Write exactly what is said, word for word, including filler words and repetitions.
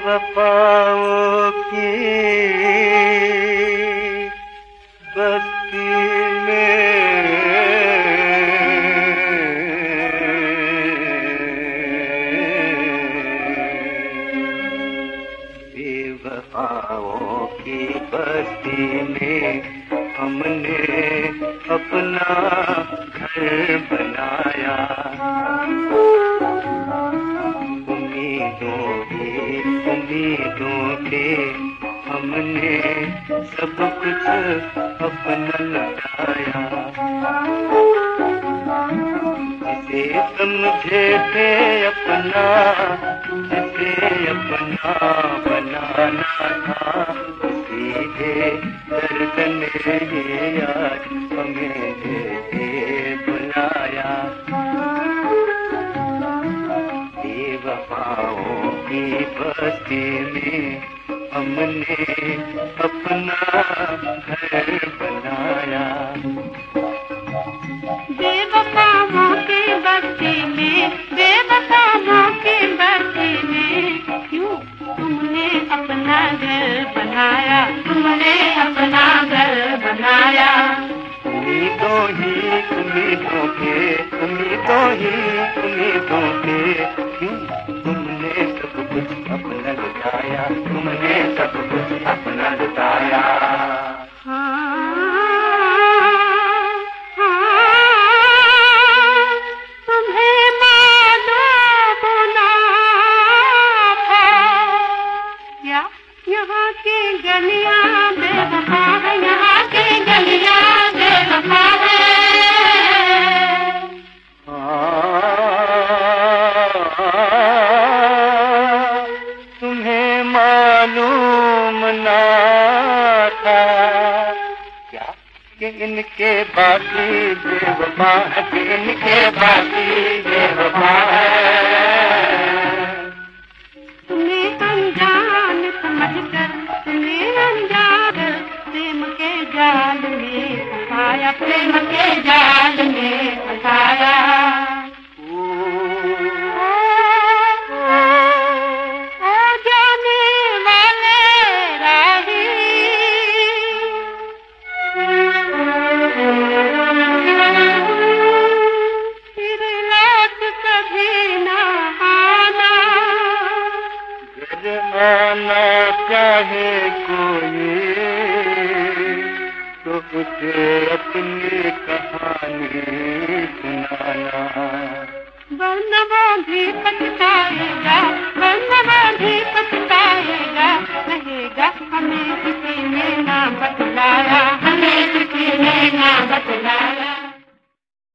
बेवफाओं की बस्ती में बेवफाओं की बस्ती में हमने अपना घर बनाया। उम्मीदों की उम्मीदों के हमने सब कुछ अपना लुटाया। जिसे समझे थे अपना, जिसे अपना बनाना था, सीधे दर्द ने यार हमें दे बुलाया। बेवफाओं की बस्ती में हमने अपना घर बनाया। बेवफाओं की बस्ती में, बेवफाओं की बस्ती में क्यों तुमने अपना घर बनाया, तुमने अपना घर बनाया। उम्मीदों ही उम्मीदों के, उम्मीदों ही उम्मीदों के क्यों तुमने सब कुछ अपना लुटाया, तुमने सब कुछ अपना लुटाया। यहाँ की गलियाँ बेवफा है, यहाँ की गलियाँ बेवफा है। तुम्हें मालूम ना था क्या कि इनके बाकी बेवफा है, कि इनके बाकी बेवफा है। जाल में फंसाया, प्रेम के जाल में फंसाया। ओ, ओ जाने वाले राही, फिर लौट कभी ना आना। घर आना चाहे कोई तो उसे अपनी कहानी सुनाना, वरना वो भी पछताएगा।